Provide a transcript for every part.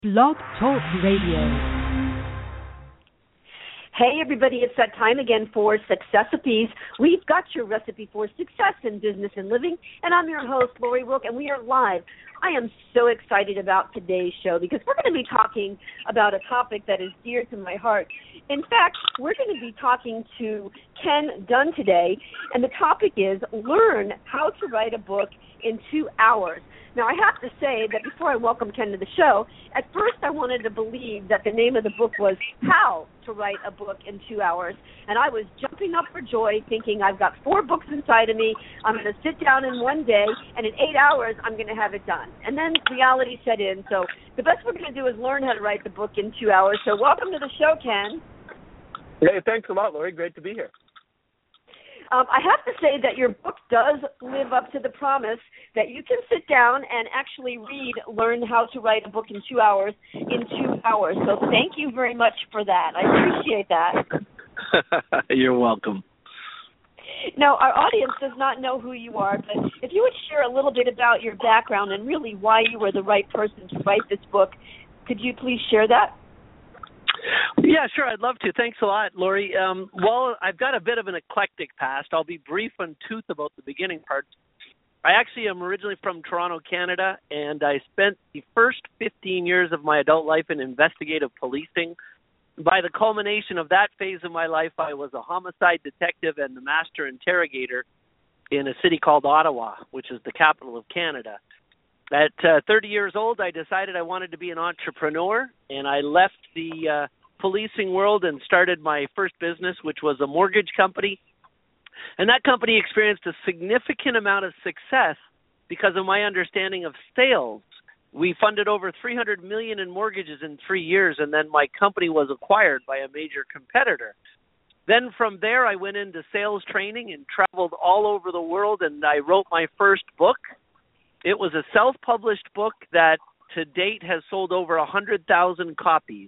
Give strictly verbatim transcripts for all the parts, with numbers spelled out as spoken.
Blog Talk Radio. Hey everybody, it's that time again for Successopies. We've got your recipe for success in business and living, and I'm your host, Lori Wilk, and we are live. I am so excited about today's show because we're going to be talking about a topic that is dear to my heart. In fact, we're going to be talking to Ken Dunn today, and the topic is Learn How to Write a Book in Two Hours. Now, I have to say that before I welcome Ken to the show, at first I wanted to believe that the name of the book was How to Write a Book in Two Hours, and I was jumping up for joy thinking I've got four books inside of me, I'm going to sit down in one day, and in eight hours I'm going to have it done. And then reality set in, so the best we're going to do is learn how to write the book in two hours. So welcome to the show, Ken. Hey, thanks a lot, Lori. Great to be here. Um, I have to say that your book does live up to the promise that you can sit down and actually read, Learn How to Write a Book in Two Hours in two hours. So thank you very much for that. I appreciate that. You're welcome. Now, our audience does not know who you are, but if you would share a little bit about your background and really why you were the right person to write this book, could you please share that? Yeah, sure. I'd love to. Thanks a lot, Lori. Um, well, I've got a bit of an eclectic past. I'll be brief and tooth about the beginning parts. I actually am originally from Toronto, Canada, and I spent the first fifteen years of my adult life in investigative policing. By the culmination of that phase of my life, I was a homicide detective and the master interrogator in a city called Ottawa, which is the capital of Canada. At uh, thirty years old, I decided I wanted to be an entrepreneur, and I left the uh, policing world and started my first business, which was a mortgage company. And that company experienced a significant amount of success because of my understanding of sales. We funded over three hundred million dollars in mortgages in three years, and then my company was acquired by a major competitor. Then from there, I went into sales training and traveled all over the world, and I wrote my first book. It was a self-published book that to date has sold over one hundred thousand copies.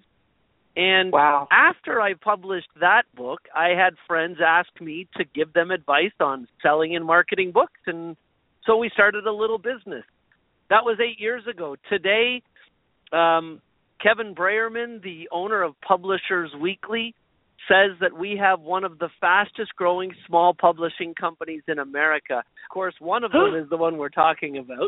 And wow. After I published that book, I had friends ask me to give them advice on selling and marketing books, and so we started a little business. That was eight years ago. Today, um, Kevin Breyerman, the owner of Publishers Weekly, says that we have one of the fastest-growing small publishing companies in America. Of course, one of them is the one we're talking about.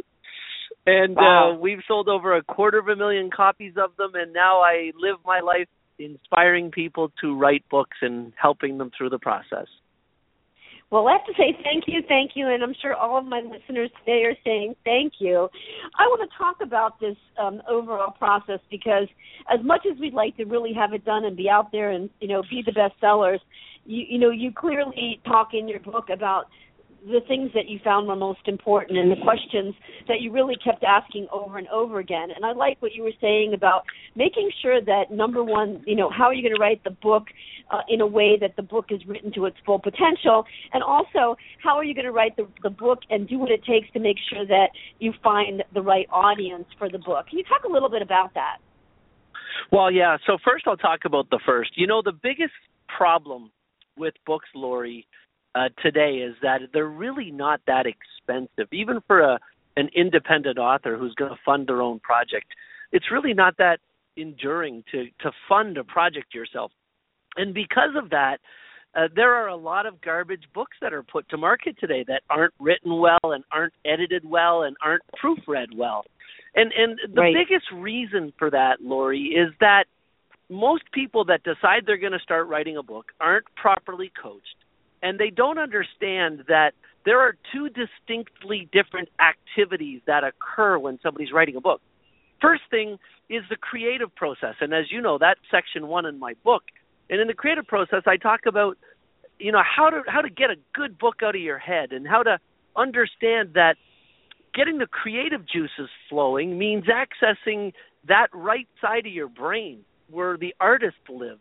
And wow. uh, we've sold over a quarter of a million copies of them, and now I live my life inspiring people to write books and helping them through the process. Well, I have to say thank you, thank you, and I'm sure all of my listeners today are saying thank you. I want to talk about this um, overall process because as much as we'd like to really have it done and be out there and, you know, be the best sellers, you, you know, you clearly talk in your book about the things that you found were most important and the questions that you really kept asking over and over again. And I like what you were saying about making sure that, number one, you know, how are you going to write the book uh, in a way that the book is written to its full potential? And also, how are you going to write the, the book and do what it takes to make sure that you find the right audience for the book? Can you talk a little bit about that? Well, yeah. So first I'll talk about the first. You know, the biggest problem with books, Lori, Uh, today is that they're really not that expensive. Even for a, an independent author who's going to fund their own project, it's really not that enduring to, to fund a project yourself. And because of that, uh, there are a lot of garbage books that are put to market today that aren't written well and aren't edited well and aren't proofread well. And, and the right. biggest reason for that, Lori, is that most people that decide they're going to start writing a book aren't properly coached. And they don't understand that there are two distinctly different activities that occur when somebody's writing a book. First thing is the creative process. And as you know, that's section one in my book. And in the creative process, I talk about, you know, how to how to get a good book out of your head and how to understand that getting the creative juices flowing means accessing that right side of your brain where the artist lives.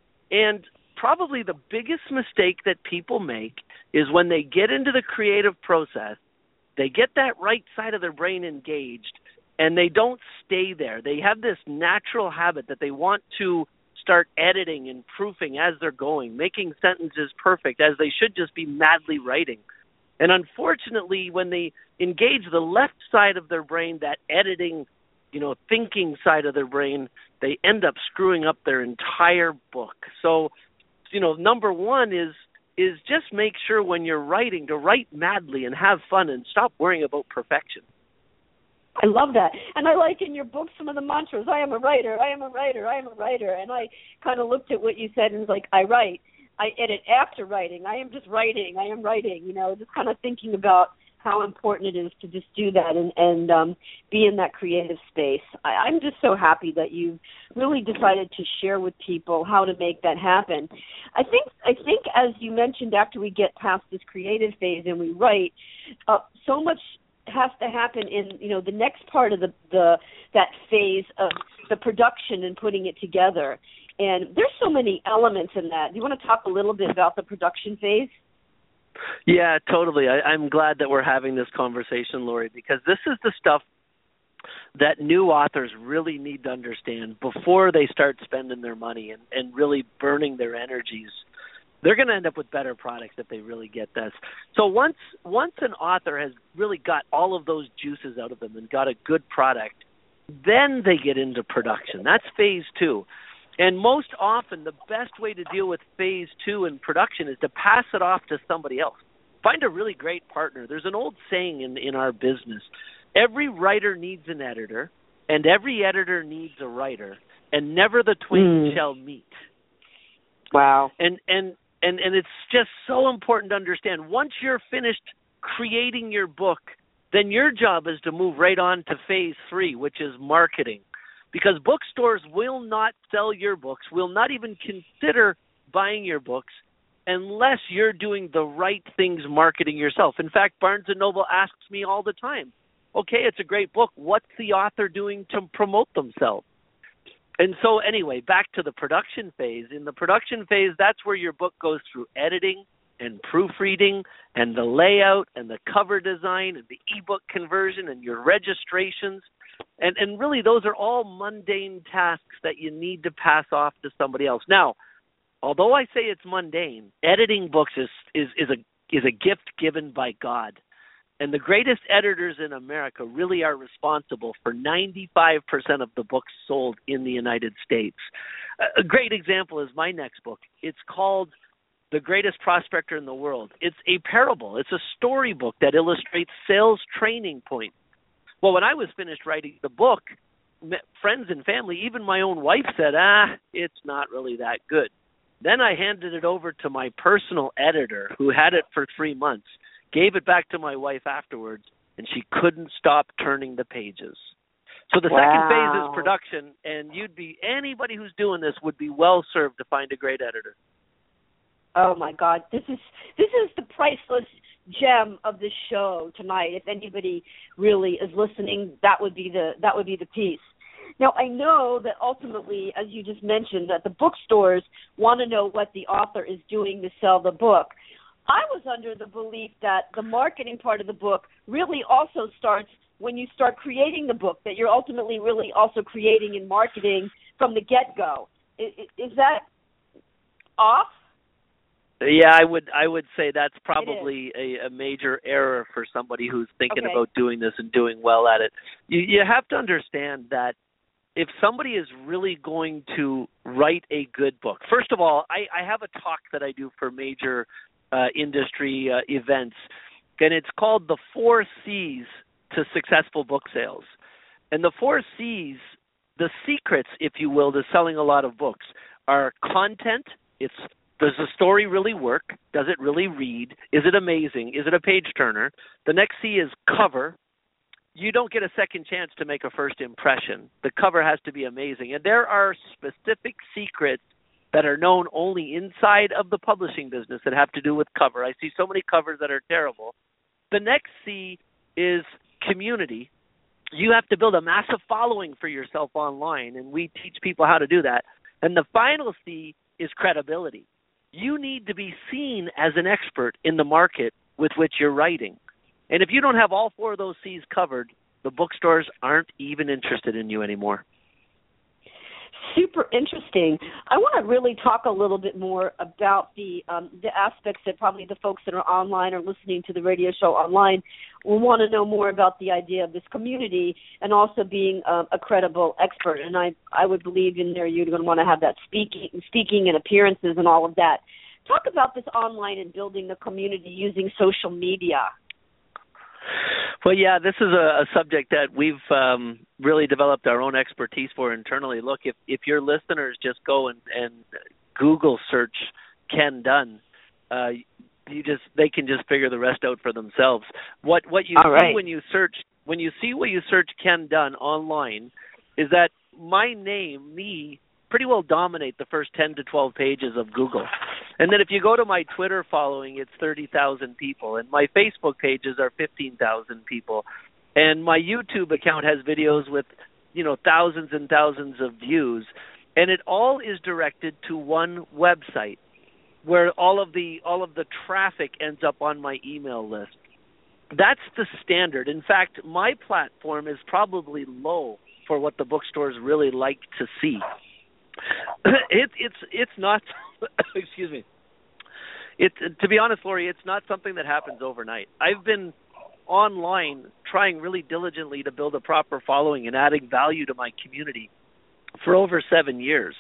And probably the biggest mistake that people make is when they get into the creative process, they get that right side of their brain engaged, and they don't stay there. They have this natural habit that they want to start editing and proofing as they're going, making sentences perfect as they should just be madly writing. And unfortunately, when they engage the left side of their brain, that editing you know, thinking side of their brain, they end up screwing up their entire book. So, you know, number one is is just make sure when you're writing to write madly and have fun and stop worrying about perfection. I love that. And I like in your book some of the mantras. I am a writer, I am a writer, I am a writer. And I kind of looked at what you said and was like, I write. I edit after writing. I am just writing. I am writing, you know, just kind of thinking about how important it is to just do that and, and um, be in that creative space. I, I'm just so happy that you've really decided to share with people how to make that happen. I think, I think as you mentioned, after we get past this creative phase and we write, uh, so much has to happen in, you know, the next part of the, the that phase of the production and putting it together. And there's so many elements in that. Do you want to talk a little bit about the production phase? Yeah, totally. I, I'm glad that we're having this conversation, Lori, because this is the stuff that new authors really need to understand before they start spending their money and, and really burning their energies. They're going to end up with better products if they really get this. So once once an author has really got all of those juices out of them and got a good product, then they get into production. That's phase two. And most often, the best way to deal with phase two in production is to pass it off to somebody else. Find a really great partner. There's an old saying in, in our business, every writer needs an editor, and every editor needs a writer, and never the twain mm. shall meet. Wow. And, and, and, and it's just so important to understand, once you're finished creating your book, then your job is to move right on to phase three, which is marketing. Because bookstores will not sell your books, will not even consider buying your books unless you're doing the right things marketing yourself. In fact, Barnes and Noble asks me all the time, okay, it's a great book. What's the author doing to promote themselves? And so anyway, back to the production phase. In the production phase, that's where your book goes through editing and proofreading and the layout and the cover design and the ebook conversion and your registrations. And and really, those are all mundane tasks that you need to pass off to somebody else. Now, although I say it's mundane, editing books is is, is a is a gift given by God. And the greatest editors in America really are responsible for ninety-five percent of the books sold in the United States. A great example is my next book. It's called The Greatest Prospector in the World. It's a parable. It's a storybook that illustrates sales training points. Well, when I was finished writing the book, friends and family, even my own wife said, ah, it's not really that good. Then I handed it over to my personal editor who had it for three months, gave it back to my wife afterwards, and she couldn't stop turning the pages. So the wow. second phase is production, and you'd be anybody who's doing this would be well served to find a great editor. Oh my God, this is this is the priceless gem of the show tonight. If anybody really is listening, that would be the that would be the piece. Now, I know that ultimately, as you just mentioned, that the bookstores want to know what the author is doing to sell the book. I was under the belief that the marketing part of the book really also starts when you start creating the book, that you're ultimately really also creating and marketing from the get-go. Is, is that off? Yeah, I would I would say that's probably a, a major error for somebody who's thinking okay. about doing this and doing well at it. You, you have to understand that if somebody is really going to write a good book, first of all, I, I have a talk that I do for major uh, industry uh, events, and it's called the four C's to successful book sales. And the four C's, the secrets, if you will, to selling a lot of books are content. It's Does the story really work? Does it really read? Is it amazing? Is it a page turner? The next C is cover. You don't get a second chance to make a first impression. The cover has to be amazing. And there are specific secrets that are known only inside of the publishing business that have to do with cover. I see so many covers that are terrible. The next C is community. You have to build a massive following for yourself online, and we teach people how to do that. And the final C is credibility. You need to be seen as an expert in the market with which you're writing. And if you don't have all four of those C's covered, the bookstores aren't even interested in you anymore. Super super interesting. I want to really talk a little bit more about the um, the aspects that probably the folks that are online or listening to the radio show online will want to know more about the idea of this community and also being um, a credible expert. And I, I would believe in there you're going to want to have that speaking, speaking and appearances and all of that. Talk about this online and building the community using social media. Well, yeah, this is a, a subject that we've um, really developed our own expertise for internally. Look, if, if your listeners just go and, and Google search Ken Dunn, uh, you just they can just figure the rest out for themselves. What what you All see right. when you search when you see when you search Ken Dunn online is that my name, me, pretty well dominate the first ten to twelve pages of Google. And then if you go to my Twitter following, it's thirty thousand people. And my Facebook pages are fifteen thousand people. And my YouTube account has videos with, you know, thousands and thousands of views. And it all is directed to one website where all of the all of the traffic ends up on my email list. That's the standard. In fact, my platform is probably low for what the bookstores really like to see. It, it's it's not. excuse me. It to be honest, Lori, it's not something that happens overnight. I've been online trying really diligently to build a proper following and adding value to my community for over seven years.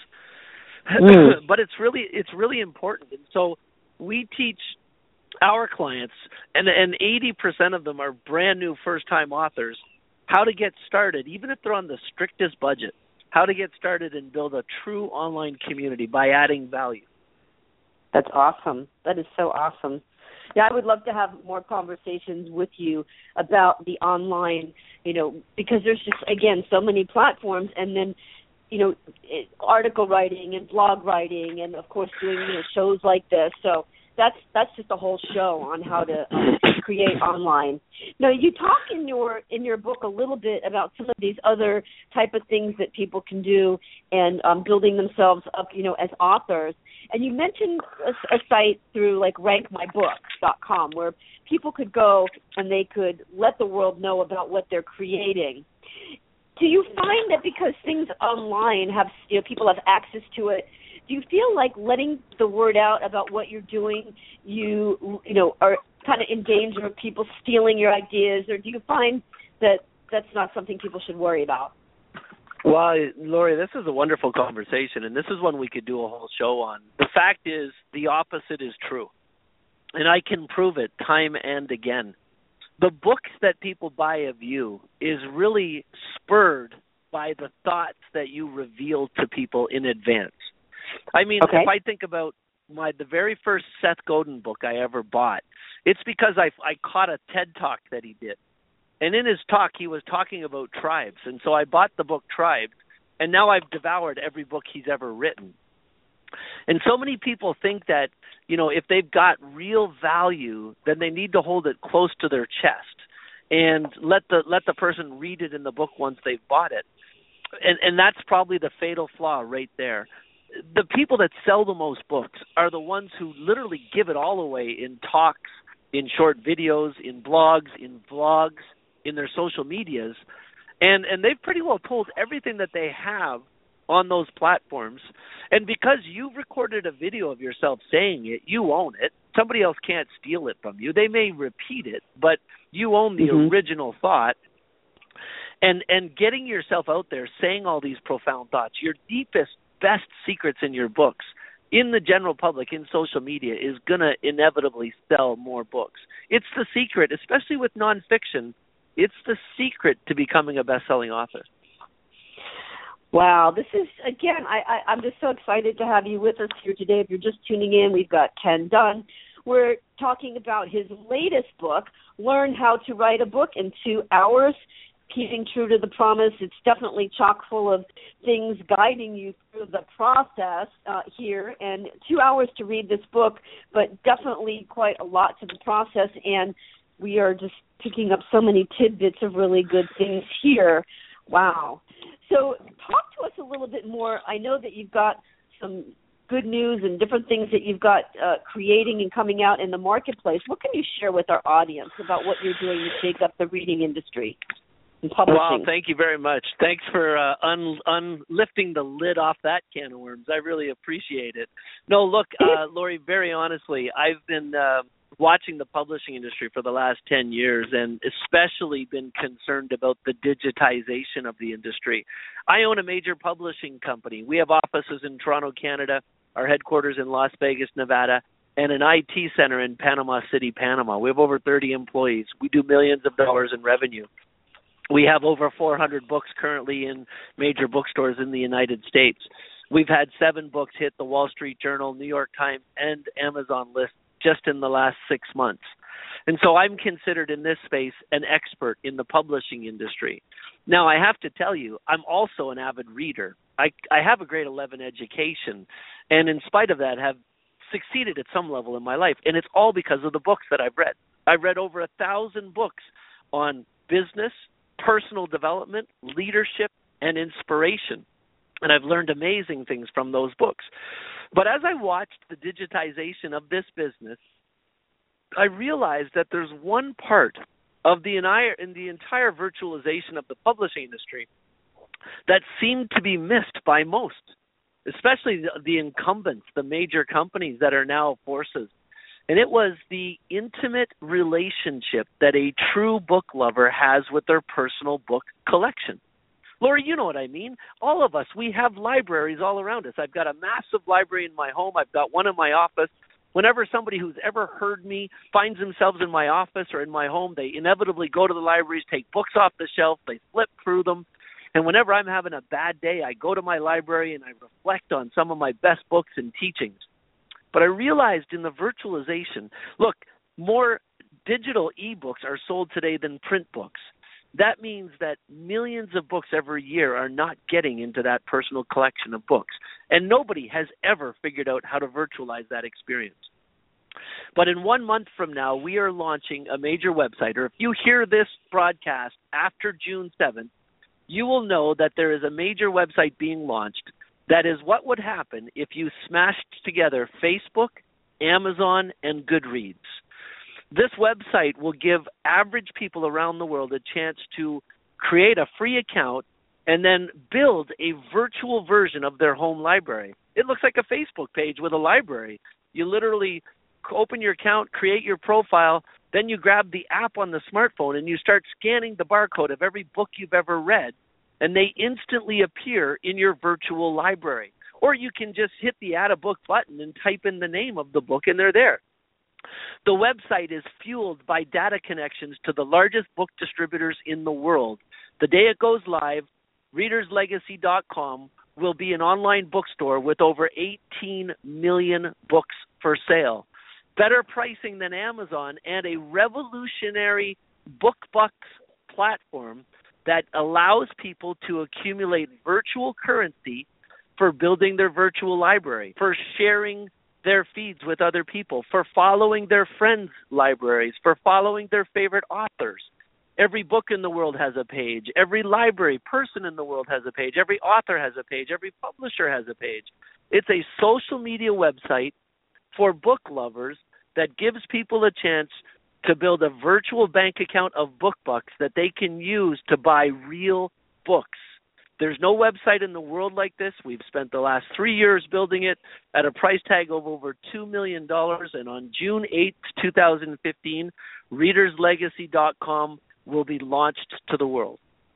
Mm. But it's really it's really important, and so we teach our clients, and and eighty percent of them are brand new first time authors, how to get started, even if they're on the strictest budget. How to get started and build a true online community by adding value. That's awesome. That is so awesome. Yeah, I would love to have more conversations with you about the online, you know, because there's just, again, so many platforms, and then, you know, article writing and blog writing and, of course, doing, you know, shows like this. So that's that's just a whole show on how to um, create online. Now, you talk in your in your book a little bit about some of these other type of things that people can do and um, building themselves up, you know, as authors. And you mentioned a, a site through like rank my books dot com where people could go and they could let the world know about what they're creating. Do you find that because things online have, you know, people have access to it, do you feel like letting the word out about what you're doing, you you know, are kind of in danger of people stealing your ideas, or do you find that that's not something people should worry about? Well, Lori, this is a wonderful conversation, and this is one we could do a whole show on. The fact is, the opposite is true, and I can prove it time and again. The books that people buy of you is really spurred by the thoughts that you reveal to people in advance. I mean, okay. If I think about my the very first Seth Godin book I ever bought, it's because I, I caught a TED Talk that he did. And in his talk, he was talking about tribes. And so I bought the book Tribes, and now I've devoured every book he's ever written. And so many people think that, you know, if they've got real value, then they need to hold it close to their chest and let the let the person read it in the book once they've bought it. And, and that's probably the fatal flaw right there. The people that sell the most books are the ones who literally give it all away in talks, in short videos, in blogs, in vlogs, in their social medias. And and they've pretty well told everything that they have on those platforms. And because you've recorded a video of yourself saying it, you own it. Somebody else can't steal it from you. They may repeat it, but you own the mm-hmm. original thought. And and getting yourself out there, saying all these profound thoughts, your deepest, best secrets in your books, in the general public, in social media, is going to inevitably sell more books. It's the secret, especially with nonfiction. It's the secret to becoming a best-selling author. Wow, this is, again, I, I, I'm just so excited to have you with us here today. If you're just tuning in, we've got Ken Dunn. We're talking about his latest book, Learn How to Write a Book in Two Hours. Keeping true to the promise. It's definitely chock full of things guiding you through the process uh, here, and two hours to read this book, but definitely quite a lot to the process, and we are just picking up so many tidbits of really good things here. Wow. So talk to us a little bit more. I know that you've got some good news and different things that you've got uh, creating and coming out in the marketplace. What can you share with our audience about what you're doing to shake up the reading industry? in publishing. Well, thank you very much. Thanks for uh, un, un lifting the lid off that can of worms. I really appreciate it. No, look, uh, Lori, very honestly, I've been uh, watching the publishing industry for the last ten years and especially been concerned about the digitization of the industry. I own a major publishing company. We have offices in Toronto, Canada, our headquarters in Las Vegas, Nevada, and an I T center in Panama City, Panama. We have over thirty employees. We do millions of dollars in revenue. We have over four hundred books currently in major bookstores in the United States. We've had seven books hit the Wall Street Journal, New York Times, and Amazon list just in the last six months. And so I'm considered in this space an expert in the publishing industry. Now, I have to tell you, I'm also an avid reader. I, I have a grade eleven education, and in spite of that, have succeeded at some level in my life. And it's all because of the books that I've read. I've read over a thousand books on business, personal development, leadership, and inspiration. And I've learned amazing things from those books. But as I watched the digitization of this business, I realized that there's one part of the entire, in the entire virtualization of the publishing industry that seemed to be missed by most, especially the, the incumbents, the major companies that are now forces. And it was the intimate relationship that a true book lover has with their personal book collection. Lori, you know what I mean. All of us, we have libraries all around us. I've got a massive library in my home. I've got one in my office. Whenever somebody who's ever heard me finds themselves in my office or in my home, they inevitably go to the libraries, take books off the shelf, they flip through them. And whenever I'm having a bad day, I go to my library and I reflect on some of my best books and teachings. But I realized in the virtualization, look, more digital ebooks are sold today than print books. That means that millions of books every year are not getting into that personal collection of books. And nobody has ever figured out how to virtualize that experience. But in one month from now, we are launching a major website. Or if you hear this broadcast after June seventh, you will know that there is a major website being launched. That is what would happen if you smashed together Facebook, Amazon, and Goodreads. This website will give average people around the world a chance to create a free account and then build a virtual version of their home library. It looks like a Facebook page with a library. You literally open your account, create your profile, then you grab the app on the smartphone and you start scanning the barcode of every book you've ever read, and they instantly appear in your virtual library. Or you can just hit the Add a Book button and type in the name of the book, and they're there. The website is fueled by data connections to the largest book distributors in the world. The day it goes live, readers legacy dot com will be an online bookstore with over eighteen million books for sale. Better pricing than Amazon, and a revolutionary BookBucks platform that allows people to accumulate virtual currency for building their virtual library, for sharing their feeds with other people, for following their friends' libraries, for following their favorite authors. Every book in the world has a page. Every library person in the world has a page. Every author has a page. Every publisher has a page. It's a social media website for book lovers that gives people a chance to build a virtual bank account of BookBucks that they can use to buy real books. There's no website in the world like this. We've spent the last three years building it at a price tag of over two million dollars. And on June eighth, twenty fifteen, readers legacy dot com will be launched to the world.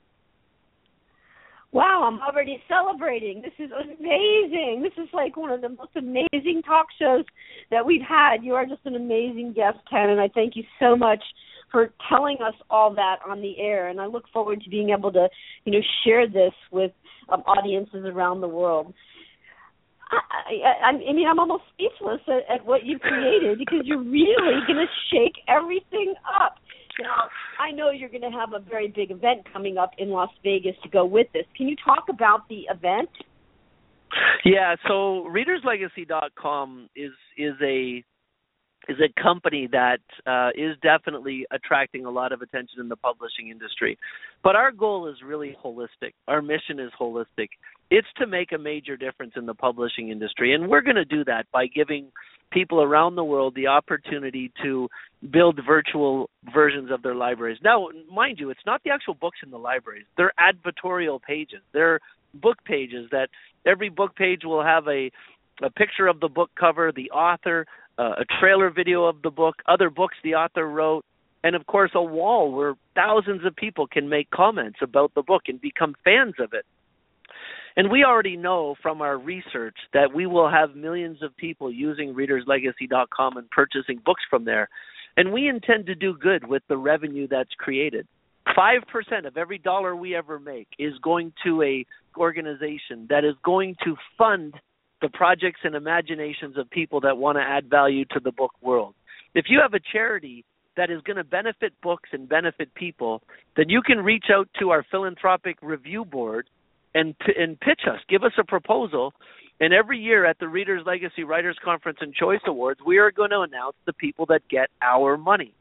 Wow, I'm already celebrating. This is amazing. This is like one of the most amazing talk shows that we've had. You are just an amazing guest, Ken, and I thank you so much for telling us all that on the air. And I look forward to being able to, you know, share this with um, audiences around the world. I, I, I mean, I'm almost speechless at, at what you've created, because you're really going to shake everything up. Now, I know you're going to have a very big event coming up in Las Vegas to go with this. Can you talk about the event? Yeah, so readers legacy dot com is is a is a company that uh, is definitely attracting a lot of attention in the publishing industry. But our goal is really holistic. Our mission is holistic. It's to make a major difference in the publishing industry, and we're going to do that by giving people around the world the opportunity to build virtual versions of their libraries. Now, mind you, it's not the actual books in the libraries. They're advertorial pages. They're book pages that every book page will have a, a picture of the book cover, the author, uh, a trailer video of the book, other books the author wrote, and, of course, a wall where thousands of people can make comments about the book and become fans of it. And we already know from our research that we will have millions of people using readers legacy dot com and purchasing books from there. And we intend to do good with the revenue that's created. five percent of every dollar we ever make is going to a organization that is going to fund the projects and imaginations of people that want to add value to the book world. If you have a charity that is going to benefit books and benefit people, then you can reach out to our philanthropic review board and and pitch us, give us a proposal, and every year at the Readers Legacy Writers Conference and Choice Awards, we are going to announce the people that get our money.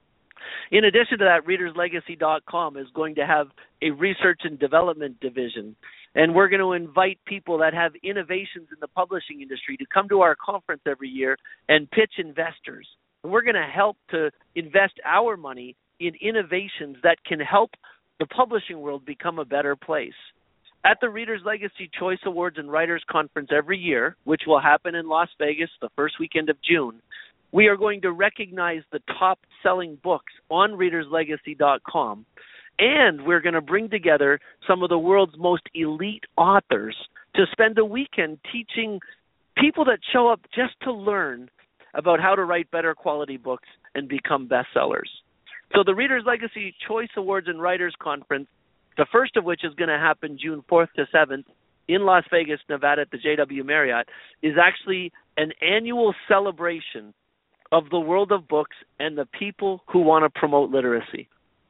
In addition to that, readers legacy dot com is going to have a research and development division, and we're going to invite people that have innovations in the publishing industry to come to our conference every year and pitch investors. And we're going to help to invest our money in innovations that can help the publishing world become a better place. At the Readers Legacy Choice Awards and Writers Conference every year, which will happen in Las Vegas the first weekend of June, we are going to recognize the top-selling books on readers legacy dot com, and we're going to bring together some of the world's most elite authors to spend a weekend teaching people that show up just to learn about how to write better quality books and become bestsellers. So the Readers Legacy Choice Awards and Writers Conference, the first of which is going to happen June fourth to seventh in Las Vegas, Nevada at the J W Marriott, is actually an annual celebration of the world of books and the people who want to promote literacy.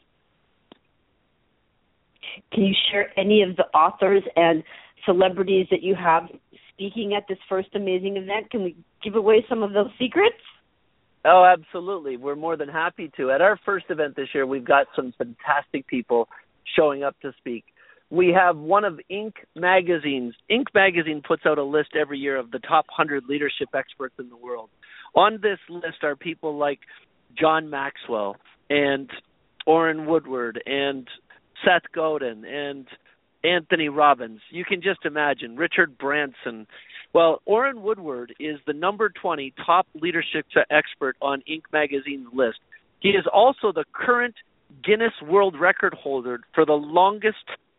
Can you share any of the authors and celebrities that you have speaking at this first amazing event? Can we give away some of those secrets? Oh, absolutely. We're more than happy to. At our first event this year, we've got some fantastic people showing up to speak. We have one of Inc. Magazine's. Inc. Magazine puts out a list every year of the top one hundred leadership experts in the world. On this list are people like John Maxwell and Orrin Woodward and Seth Godin and Anthony Robbins. You can just imagine. Richard Branson. Well, Orrin Woodward is the number twenty top leadership expert on Inc. Magazine's list. He is also the current Guinness World Record holder for the longest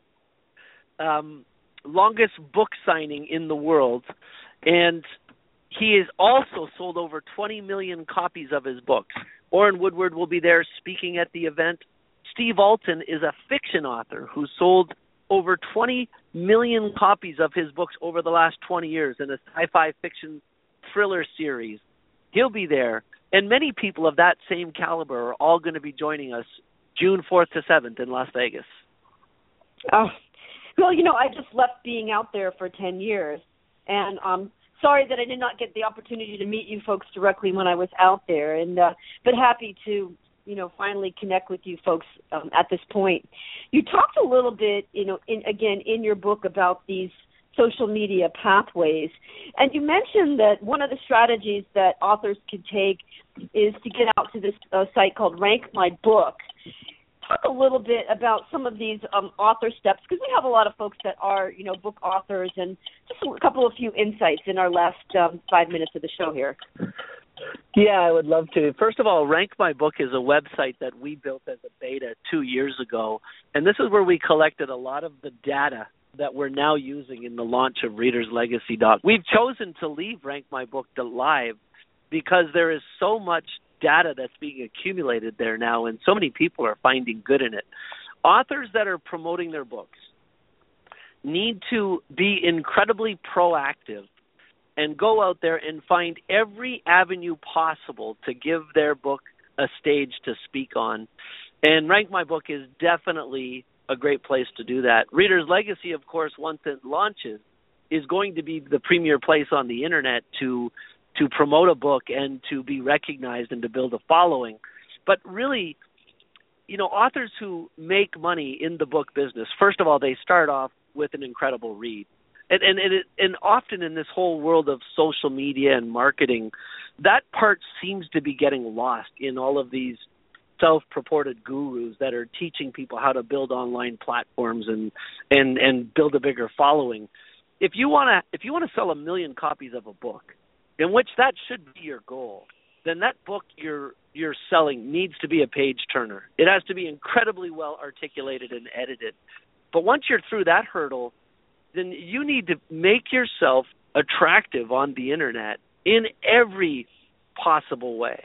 um, longest book signing in the world, and he has also sold over twenty million copies of his books. Orrin Woodward will be there speaking at the event. Steve Alton is a fiction author who sold over twenty million copies of his books over the last twenty years in a sci-fi fiction thriller series. He'll be there, and many people of that same caliber are all going to be joining us June fourth to seventh in Las Vegas. Oh, well, you know, I just left being out there for ten years, and um, sorry that I did not get the opportunity to meet you folks directly when I was out there, and uh, but happy to, you know, finally connect with you folks um, at this point. You talked a little bit, you know, in, again, in your book about these social media pathways, and you mentioned that one of the strategies that authors can take is to get out to this uh, site called Rank My Book. Talk a little bit about some of these um, author steps, because we have a lot of folks that are, you know, book authors, and just a couple of few insights in our last um, five minutes of the show here. Yeah, I would love to. First of all, Rank My Book is a website that we built as a beta two years ago, and this is where we collected a lot of the data that we're now using in the launch of Readers Legacy Doc. We've chosen to leave Rank My Book live because there is so much data that's being accumulated there now, and so many people are finding good in it. Authors that are promoting their books need to be incredibly proactive and go out there and find every avenue possible to give their book a stage to speak on. And Rank My Book is definitely a great place to do that. Reader's Legacy, of course, once it launches, is going to be the premier place on the internet to to promote a book and to be recognized and to build a following. But really, you know, authors who make money in the book business, first of all, they start off with an incredible read. And and and, it, and often in this whole world of social media and marketing, that part seems to be getting lost in all of these self-purported gurus that are teaching people how to build online platforms and and and build a bigger following. If you want to if you want to sell a million copies of a book, in which that should be your goal, then that book you're you're selling needs to be a page turner. It has to be incredibly well articulated and edited. But once you're through that hurdle, then you need to make yourself attractive on the internet in every possible way.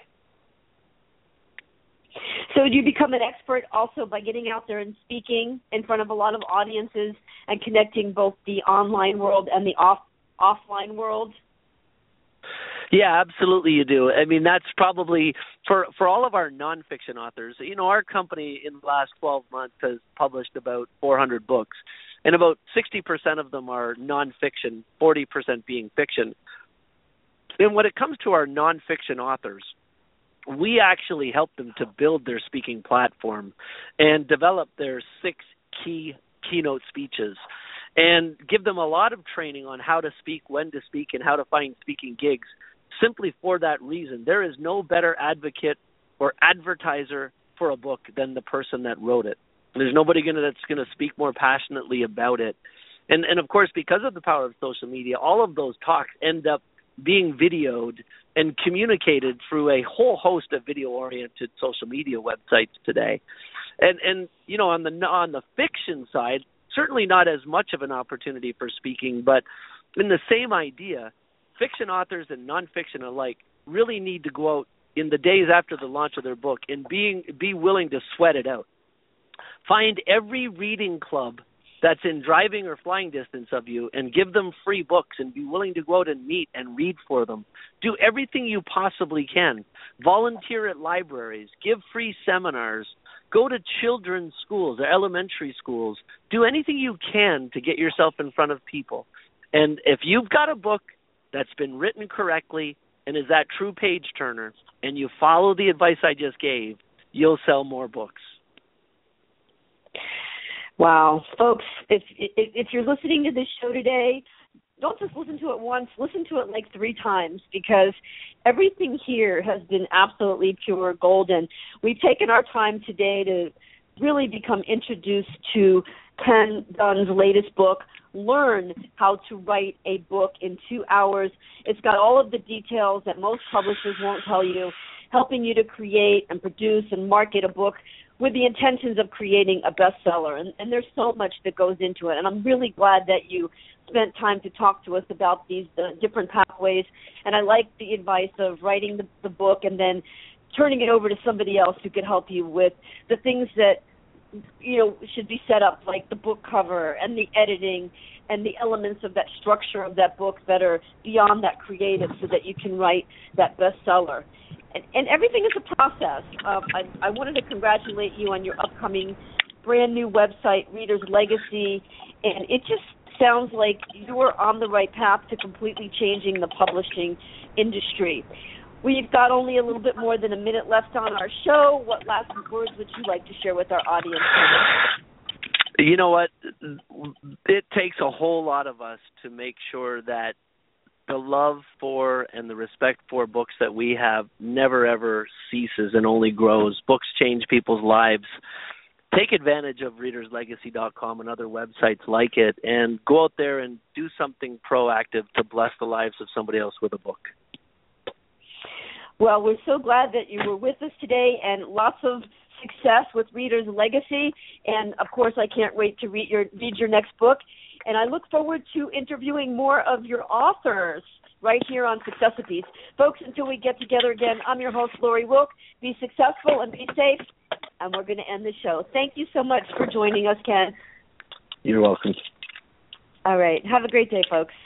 So do you become an expert also by getting out there and speaking in front of a lot of audiences and connecting both the online world and the off offline world? Yeah, absolutely you do. I mean, that's probably, for, for all of our nonfiction authors, you know, our company in the last twelve months has published about four hundred books, and about sixty percent of them are nonfiction, forty percent being fiction. And when it comes to our nonfiction authors, we actually help them to build their speaking platform and develop their six key keynote speeches and give them a lot of training on how to speak, when to speak, and how to find speaking gigs. Simply for that reason, there is no better advocate or advertiser for a book than the person that wrote it. There's nobody gonna, that's going to speak more passionately about it. And, and, of course, because of the power of social media, all of those talks end up being videoed and communicated through a whole host of video-oriented social media websites today. And, and you know, on the on the fiction side, certainly not as much of an opportunity for speaking, but in the same idea, fiction authors and nonfiction alike really need to go out in the days after the launch of their book and being be willing to sweat it out. Find every reading club that's in driving or flying distance of you and give them free books and be willing to go out and meet and read for them. Do everything you possibly can. Volunteer at libraries. Give free seminars. Go to children's schools or elementary schools. Do anything you can to get yourself in front of people. And if you've got a book that's been written correctly and is that true page turner and you follow the advice I just gave, you'll sell more books. Wow. Folks, if, if if you're listening to this show today, don't just listen to it once, listen to it like three times, because everything here has been absolutely pure golden. We've taken our time today to really become introduced to Ken Dunn's latest book, Learn How to Write a Book in Two Hours. It's got all of the details that most publishers won't tell you, helping you to create and produce and market a book with the intentions of creating a bestseller. And, and there's so much that goes into it. And I'm really glad that you spent time to talk to us about these uh, different pathways. And I like the advice of writing the, the book and then turning it over to somebody else who could help you with the things that, you know, should be set up, like the book cover and the editing and the elements of that structure of that book that are beyond that creative so that you can write that bestseller. And, and everything is a process. Um, I, I wanted to congratulate you on your upcoming brand new website, Reader's Legacy, and it just sounds like you're on the right path to completely changing the publishing industry. We've got only a little bit more than a minute left on our show. What last words would you like to share with our audience? You know what? It takes a whole lot of us to make sure that the love for and the respect for books that we have never, ever ceases and only grows. Books change people's lives. Take advantage of readers legacy dot com and other websites like it and go out there and do something proactive to bless the lives of somebody else with a book. Well, we're so glad that you were with us today, and lots of success with Reader's Legacy. And, of course, I can't wait to read your read your next book. And I look forward to interviewing more of your authors right here on Successopies. Folks, until we get together again, I'm your host, Lori Wilk. Be successful and be safe, and we're going to end the show. Thank you so much for joining us, Ken. You're welcome. All right. Have a great day, folks.